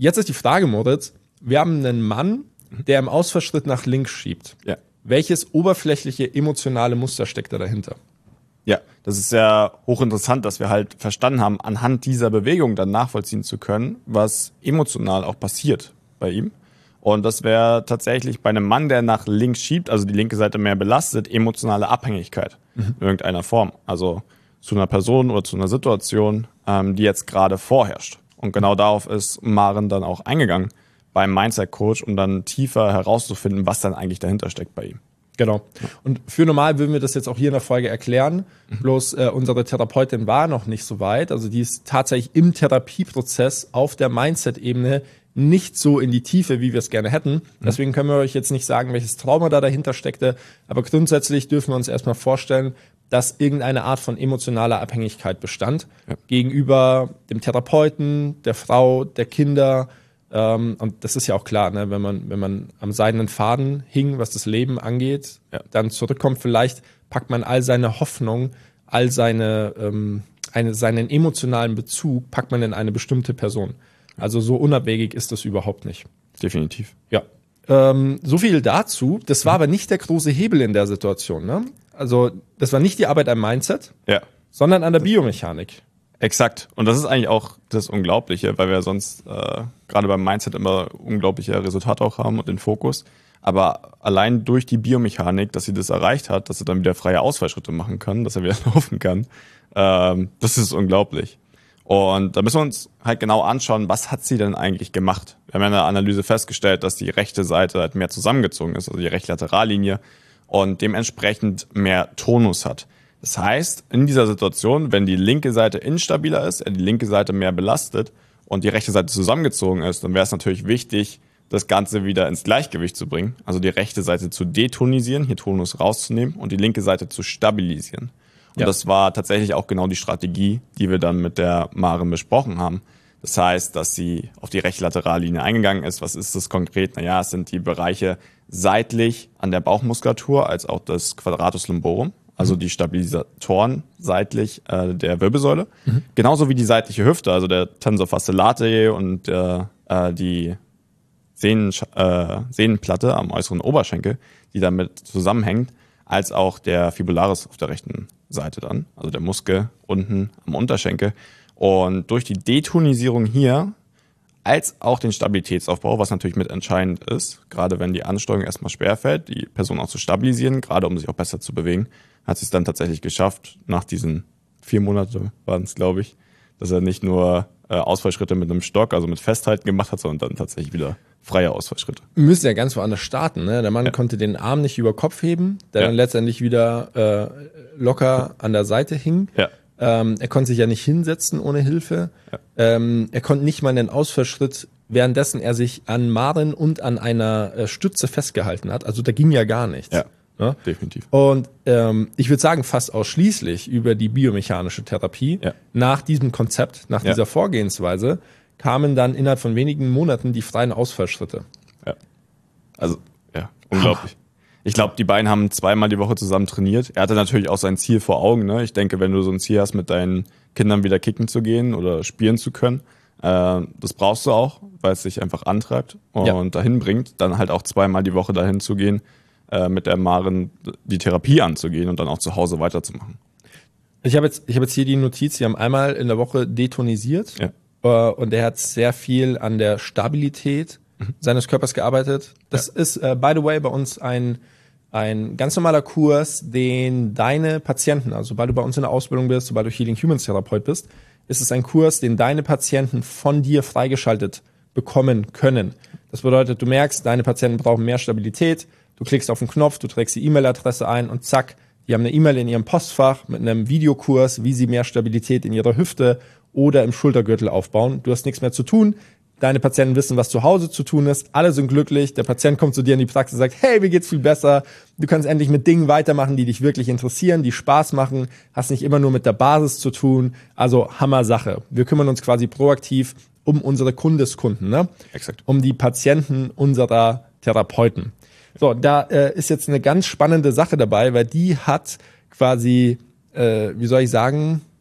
jetzt ist die Frage, Moritz, wir haben einen Mann, der im Ausfallschritt nach links schiebt. Ja. Welches oberflächliche emotionale Muster steckt da dahinter? Ja, das ist ja hochinteressant, dass wir halt verstanden haben, anhand dieser Bewegung dann nachvollziehen zu können, was emotional auch passiert bei ihm. Und das wäre tatsächlich bei einem Mann, der nach links schiebt, also die linke Seite mehr belastet, emotionale Abhängigkeit in irgendeiner Form. Also zu einer Person oder zu einer Situation, die jetzt gerade vorherrscht. Und genau darauf ist Maren dann auch eingegangen beim Mindset-Coach, um dann tiefer herauszufinden, was dann eigentlich dahinter steckt bei ihm. Genau. Und für normal würden wir das jetzt auch hier in der Folge erklären. Bloß unsere Therapeutin war noch nicht so weit. Also die ist tatsächlich im Therapieprozess auf der Mindset-Ebene nicht so in die Tiefe, wie wir es gerne hätten. Deswegen können wir euch jetzt nicht sagen, welches Trauma da dahinter steckte. Aber grundsätzlich dürfen wir uns erstmal vorstellen, dass irgendeine Art von emotionaler Abhängigkeit bestand gegenüber dem Therapeuten, der Frau, der Kinder. Und das ist ja auch klar, ne? Wenn man am seidenen Faden hing, was das Leben angeht, dann zurückkommt, vielleicht packt man all seine Hoffnung, all seinen emotionalen Bezug, packt man in eine bestimmte Person. Also so unabwegig ist das überhaupt nicht. Definitiv. Ja. So viel dazu. Das war aber nicht der große Hebel in der Situation, ne? Also das war nicht die Arbeit am Mindset, sondern an der Biomechanik. Exakt. Und das ist eigentlich auch das Unglaubliche, weil wir sonst gerade beim Mindset immer unglaubliche Resultate auch haben und den Fokus. Aber allein durch die Biomechanik, dass sie das erreicht hat, dass er dann wieder freie Ausfallschritte machen kann, dass er wieder laufen kann, das ist unglaublich. Und da müssen wir uns halt genau anschauen, was hat sie denn eigentlich gemacht? Wir haben ja in der Analyse festgestellt, dass die rechte Seite halt mehr zusammengezogen ist, also die Rechtlaterallinie, und dementsprechend mehr Tonus hat. Das heißt, in dieser Situation, wenn die linke Seite instabiler ist, die linke Seite mehr belastet und die rechte Seite zusammengezogen ist, dann wäre es natürlich wichtig, das Ganze wieder ins Gleichgewicht zu bringen. Also die rechte Seite zu detonisieren, hier Tonus rauszunehmen und die linke Seite zu stabilisieren. Und das war tatsächlich auch genau die Strategie, die wir dann mit der Maren besprochen haben. Das heißt, dass sie auf die Rechtlaterallinie eingegangen ist. Was ist das konkret? Naja, es sind die Bereiche seitlich an der Bauchmuskulatur als auch das Quadratus lumborum, also die Stabilisatoren seitlich der Wirbelsäule. Genauso wie die seitliche Hüfte, also der Tensor fasciae latae und die Sehnenplatte am äußeren Oberschenkel, die damit zusammenhängt, als auch der Fibularis auf der rechten Seite dann, also der Muskel unten am Unterschenkel. Und durch die Detonisierung hier, als auch den Stabilitätsaufbau, was natürlich mit entscheidend ist, gerade wenn die Ansteuerung erstmal schwerfällt, die Person auch zu stabilisieren, gerade um sich auch besser zu bewegen, hat sie es dann tatsächlich geschafft, nach diesen 4 Monaten waren es, glaube ich, dass er nicht nur Ausfallschritte mit einem Stock, also mit Festhalten gemacht hat, sondern dann tatsächlich wieder freie Ausfallschritte. Wir müssen ja ganz woanders starten, ne? Der Mann konnte den Arm nicht über Kopf heben, der dann letztendlich wieder locker an der Seite hing. Er konnte sich ja nicht hinsetzen ohne Hilfe. Er konnte nicht mal einen Ausfallschritt, währenddessen er sich an Maren und an einer Stütze festgehalten hat. Also da ging ja gar nichts. Ja, definitiv. Und ich würde sagen, fast ausschließlich über die biomechanische Therapie. Nach diesem Konzept, nach dieser Vorgehensweise, kamen dann innerhalb von wenigen Monaten die freien Ausfallschritte. Also, unglaublich. Ich glaube, die beiden haben 2-mal die Woche zusammen trainiert. Er hatte natürlich auch sein Ziel vor Augen. Ne? Ich denke, wenn du so ein Ziel hast, mit deinen Kindern wieder kicken zu gehen oder spielen zu können, das brauchst du auch, weil es dich einfach antreibt und dahin bringt, dann halt auch 2-mal die Woche dahin zu gehen, mit der Maren die Therapie anzugehen und dann auch zu Hause weiterzumachen. Ich habe jetzt hier die Notiz, sie haben einmal in der Woche detonisiert und er hat sehr viel an der Stabilität seines Körpers gearbeitet. Das ist, by the way, bei uns ein ganz normaler Kurs, den deine Patienten, also sobald du bei uns in der Ausbildung bist, sobald du Healing Humans Therapeut bist, ist es ein Kurs, den deine Patienten von dir freigeschaltet bekommen können. Das bedeutet, du merkst, deine Patienten brauchen mehr Stabilität, du klickst auf den Knopf, du trägst die E-Mail-Adresse ein und zack, die haben eine E-Mail in ihrem Postfach mit einem Videokurs, wie sie mehr Stabilität in ihrer Hüfte oder im Schultergürtel aufbauen. Du hast nichts mehr zu tun. Deine Patienten wissen, was zu Hause zu tun ist. Alle sind glücklich. Der Patient kommt zu dir in die Praxis und sagt, hey, mir geht's viel besser. Du kannst endlich mit Dingen weitermachen, die dich wirklich interessieren, die Spaß machen. Hast nicht immer nur mit der Basis zu tun. Also Hammer-Sache. Wir kümmern uns quasi proaktiv um unsere Kundeskunden, ne? Exakt. Um die Patienten unserer Therapeuten. So, da ist jetzt eine ganz spannende Sache dabei, weil die hat quasi, wie soll ich sagen,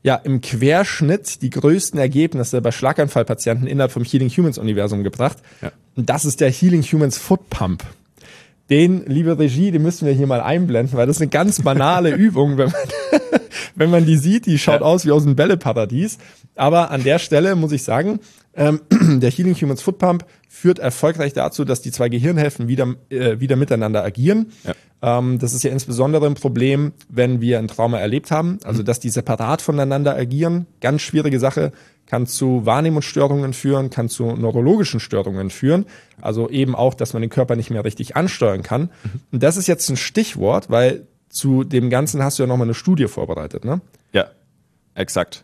ja im Querschnitt die größten Ergebnisse bei Schlaganfallpatienten innerhalb vom Healing Humans Universum gebracht. Ja. Und das ist der Healing Humans Foot Pump. Den, liebe Regie, den müssen wir hier mal einblenden, weil das ist eine ganz banale Übung, wenn man die sieht, die schaut aus wie aus einem Bälleparadies. Aber an der Stelle muss ich sagen, der Healing Humans Foot Pump führt erfolgreich dazu, dass die zwei Gehirnhälften wieder miteinander agieren. Ja. Das ist ja insbesondere ein Problem, wenn wir ein Trauma erlebt haben, also dass die separat voneinander agieren. Ganz schwierige Sache, kann zu Wahrnehmungsstörungen führen, kann zu neurologischen Störungen führen. Also eben auch, dass man den Körper nicht mehr richtig ansteuern kann. Und das ist jetzt ein Stichwort, weil zu dem Ganzen hast du ja nochmal eine Studie vorbereitet, ne? Ja, exakt.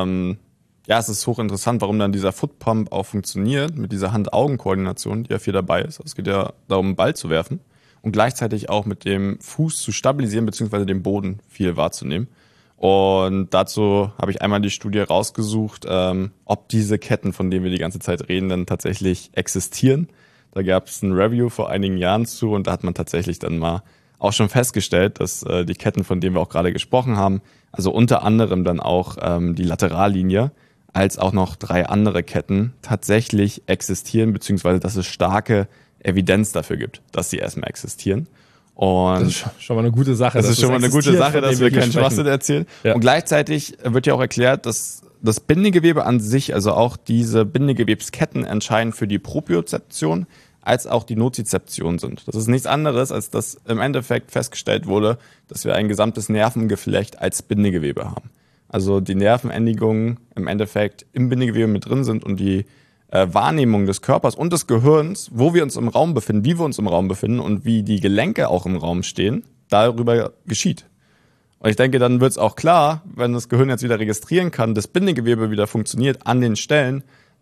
Ja, es ist hochinteressant, warum dann dieser Footpump auch funktioniert, mit dieser Hand-Augen-Koordination, die ja viel dabei ist. Es geht ja darum, einen Ball zu werfen und gleichzeitig auch mit dem Fuß zu stabilisieren, beziehungsweise den Boden viel wahrzunehmen. Und dazu habe ich einmal die Studie rausgesucht, ob diese Ketten, von denen wir die ganze Zeit reden, dann tatsächlich existieren. Da gab es ein Review vor einigen Jahren zu und da hat man tatsächlich dann mal auch schon festgestellt, dass die Ketten, von denen wir auch gerade gesprochen haben, also unter anderem dann auch die Laterallinie, als auch noch 3 andere Ketten tatsächlich existieren, beziehungsweise dass es starke Evidenz dafür gibt, dass sie erstmal existieren. Und das ist schon mal eine gute Sache. Das ist schon mal eine gute Sache, dass wir keinen Schwachsinn erzählen. Ja. Und gleichzeitig wird ja auch erklärt, dass das Bindegewebe an sich, also auch diese Bindegewebsketten entscheidend für die Propriozeption als auch die Nozizeption sind. Das ist nichts anderes, als dass im Endeffekt festgestellt wurde, dass wir ein gesamtes Nervengeflecht als Bindegewebe haben. Also die Nervenendigungen im Endeffekt im Bindegewebe mit drin sind und die Wahrnehmung des Körpers und des Gehirns, wo wir uns im Raum befinden, wie wir uns im Raum befinden und wie die Gelenke auch im Raum stehen, darüber geschieht. Und ich denke, dann wird es auch klar, wenn das Gehirn jetzt wieder registrieren kann, das Bindegewebe wieder funktioniert an den Stellen,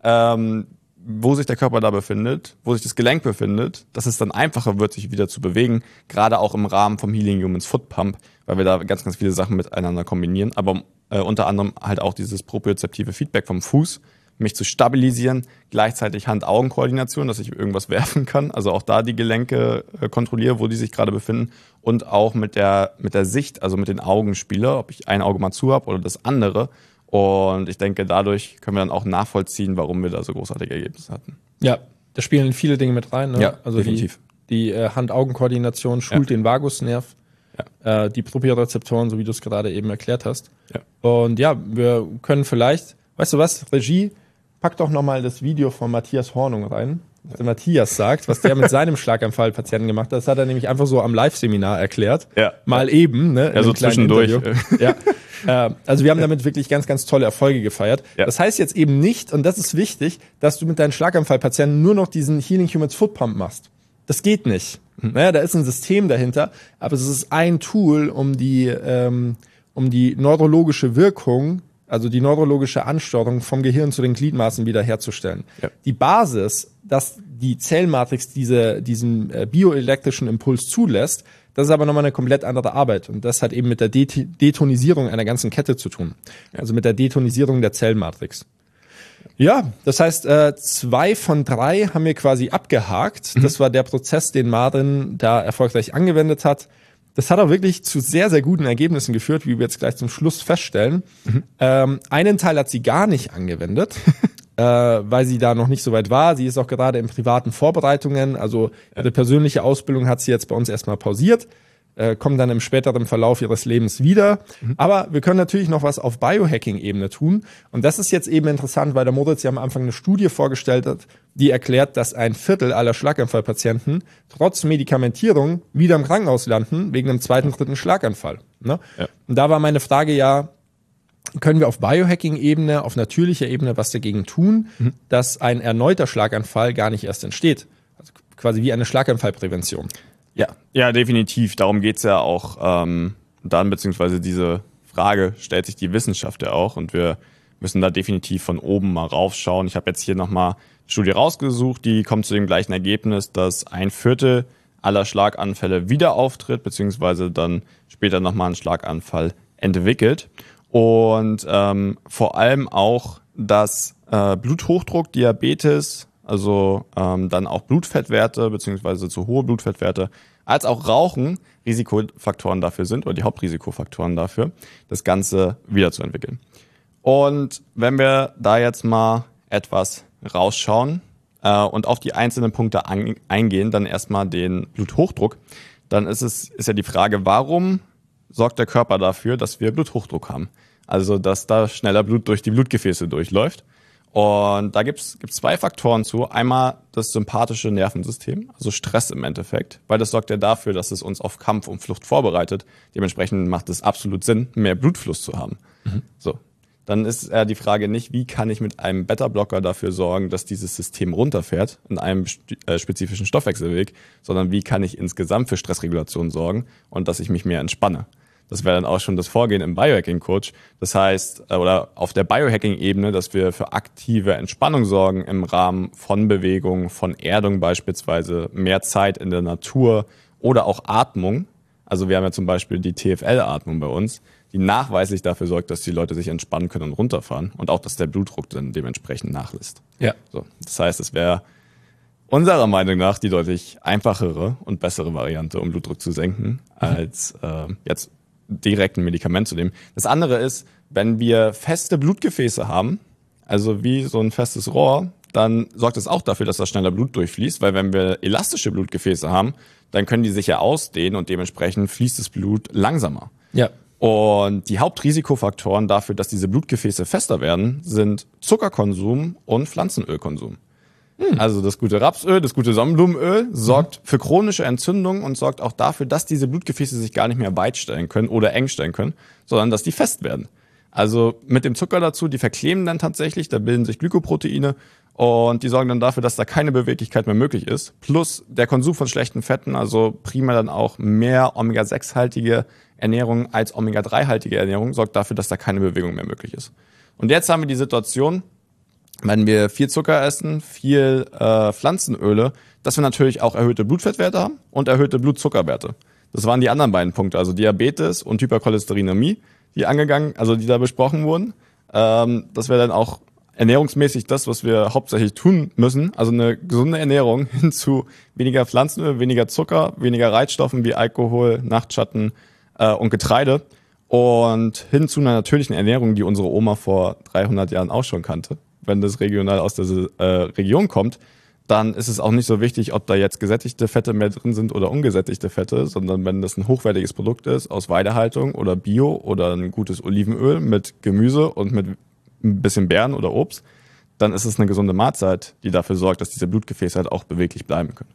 wo sich der Körper da befindet, wo sich das Gelenk befindet, dass es dann einfacher wird, sich wieder zu bewegen, gerade auch im Rahmen vom Healing Humans Foot Pump, weil wir da ganz, ganz viele Sachen miteinander kombinieren, aber unter anderem halt auch dieses propriozeptive Feedback vom Fuß, mich zu stabilisieren, gleichzeitig Hand-Augen-Koordination, dass ich irgendwas werfen kann, also auch da die Gelenke kontrolliere, wo die sich gerade befinden und auch mit der Sicht, also mit den Augen spiele, ob ich ein Auge mal zu habe oder das andere. Und ich denke, dadurch können wir dann auch nachvollziehen, warum wir da so großartige Ergebnisse hatten. Ja, da spielen viele Dinge mit rein. Ne? Ja, also definitiv. Die Hand-Augen-Koordination schult den Vagusnerv, die Propriozeptoren, so wie du es gerade eben erklärt hast. Ja. Und ja, wir können vielleicht, weißt du was, Regie, pack doch nochmal das Video von Matthias Hornung rein, was der Matthias sagt, was der mit seinem Schlaganfallpatienten gemacht hat. Das hat er nämlich einfach so am Live-Seminar erklärt. Ja. Mal eben, ne? Ja, so zwischendurch. Ja. Also wir haben damit wirklich ganz, ganz tolle Erfolge gefeiert. Ja. Das heißt jetzt eben nicht, und das ist wichtig, dass du mit deinen Schlaganfallpatienten nur noch diesen Healing Humans Foot Pump machst. Das geht nicht. Naja, da ist ein System dahinter, aber es ist ein Tool, um die neurologische Wirkung, also die neurologische Ansteuerung vom Gehirn zu den Gliedmaßen wiederherzustellen. Ja. Die Basis, dass die Zellmatrix diesen bioelektrischen Impuls zulässt, das ist aber nochmal eine komplett andere Arbeit. Und das hat eben mit der Detonisierung einer ganzen Kette zu tun. Also mit der Detonisierung der Zellmatrix. Ja, das heißt, 2 von 3 haben wir quasi abgehakt. Das war der Prozess, den Marin da erfolgreich angewendet hat. Das hat auch wirklich zu sehr, sehr guten Ergebnissen geführt, wie wir jetzt gleich zum Schluss feststellen. Einen Teil hat sie gar nicht angewendet, weil sie da noch nicht so weit war. Sie ist auch gerade in privaten Vorbereitungen. Also ihre persönliche Ausbildung hat sie jetzt bei uns erstmal pausiert. Kommt dann im späteren Verlauf ihres Lebens wieder. Aber wir können natürlich noch was auf Biohacking-Ebene tun. Und das ist jetzt eben interessant, weil der Moritz ja am Anfang eine Studie vorgestellt hat, die erklärt, dass 1/4 aller Schlaganfallpatienten trotz Medikamentierung wieder im Krankenhaus landen, wegen einem 2., 3. Schlaganfall. Ne? Ja. Und da war meine Frage ja, können wir auf Biohacking-Ebene, auf natürlicher Ebene was dagegen tun, dass ein erneuter Schlaganfall gar nicht erst entsteht? Also quasi wie eine Schlaganfallprävention. Ja, definitiv. Darum geht's ja auch dann, beziehungsweise diese Frage stellt sich die Wissenschaft ja auch und wir müssen da definitiv von oben mal raufschauen. Ich habe jetzt hier nochmal eine Studie rausgesucht, die kommt zu dem gleichen Ergebnis, dass 1/4 aller Schlaganfälle wieder auftritt, beziehungsweise dann später nochmal einen Schlaganfall entwickelt. Und vor allem auch, dass Bluthochdruck, Diabetes, also dann auch Blutfettwerte beziehungsweise zu hohe Blutfettwerte, als auch Rauchen Risikofaktoren dafür sind oder die Hauptrisikofaktoren dafür, das Ganze wiederzuentwickeln. Und wenn wir da jetzt mal etwas rausschauen und auf die einzelnen Punkte eingehen, dann erstmal den Bluthochdruck, dann ist ja die Frage, warum sorgt der Körper dafür, dass wir Bluthochdruck haben? Also, dass da schneller Blut durch die Blutgefäße durchläuft. Und da gibt's zwei Faktoren zu. Einmal das sympathische Nervensystem, also Stress im Endeffekt, weil das sorgt ja dafür, dass es uns auf Kampf und Flucht vorbereitet. Dementsprechend macht es absolut Sinn, mehr Blutfluss zu haben. So. Dann ist die Frage nicht, wie kann ich mit einem Beta-Blocker dafür sorgen, dass dieses System runterfährt in einem spezifischen Stoffwechselweg, sondern wie kann ich insgesamt für Stressregulation sorgen und dass ich mich mehr entspanne. Das wäre dann auch schon das Vorgehen im Biohacking-Coach. Das heißt, oder auf der Biohacking-Ebene, dass wir für aktive Entspannung sorgen im Rahmen von Bewegung, von Erdung beispielsweise, mehr Zeit in der Natur oder auch Atmung. Also wir haben ja zum Beispiel die TFL-Atmung bei uns, die nachweislich dafür sorgt, dass die Leute sich entspannen können und runterfahren und auch, dass der Blutdruck dann dementsprechend nachlässt. Ja. So, das heißt, es wäre unserer Meinung nach die deutlich einfachere und bessere Variante, um Blutdruck zu senken, als jetzt direkt ein Medikament zu nehmen. Das andere ist, wenn wir feste Blutgefäße haben, also wie so ein festes Rohr, dann sorgt es auch dafür, dass da schneller Blut durchfließt, weil wenn wir elastische Blutgefäße haben, dann können die sich ja ausdehnen und dementsprechend fließt das Blut langsamer. Ja. Und die Hauptrisikofaktoren dafür, dass diese Blutgefäße fester werden, sind Zuckerkonsum und Pflanzenölkonsum. Also das gute Rapsöl, das gute Sonnenblumenöl sorgt für chronische Entzündungen und sorgt auch dafür, dass diese Blutgefäße sich gar nicht mehr weit stellen können oder eng stellen können, sondern dass die fest werden. Also mit dem Zucker dazu, die verkleben dann tatsächlich, da bilden sich Glykoproteine und die sorgen dann dafür, dass da keine Beweglichkeit mehr möglich ist. Plus der Konsum von schlechten Fetten, also primär dann auch mehr Omega-6-haltige Ernährung als Omega-3-haltige Ernährung, sorgt dafür, dass da keine Bewegung mehr möglich ist. Und jetzt haben wir die Situation, wenn wir viel Zucker essen, viel Pflanzenöle, dass wir natürlich auch erhöhte Blutfettwerte haben und erhöhte Blutzuckerwerte. Das waren die anderen beiden Punkte, also Diabetes und Hypercholesterinämie, die da besprochen wurden. Das wäre dann auch ernährungsmäßig das, was wir hauptsächlich tun müssen. Also eine gesunde Ernährung hin zu weniger Pflanzenöl, weniger Zucker, weniger Reizstoffen wie Alkohol, Nachtschatten und Getreide. Und hin zu einer natürlichen Ernährung, die unsere Oma vor 300 Jahren auch schon kannte. Wenn das regional aus der Region kommt, dann ist es auch nicht so wichtig, ob da jetzt gesättigte Fette mehr drin sind oder ungesättigte Fette, sondern wenn das ein hochwertiges Produkt ist, aus Weidehaltung oder Bio oder ein gutes Olivenöl mit Gemüse und mit ein bisschen Beeren oder Obst, dann ist es eine gesunde Mahlzeit, die dafür sorgt, dass diese Blutgefäße halt auch beweglich bleiben können.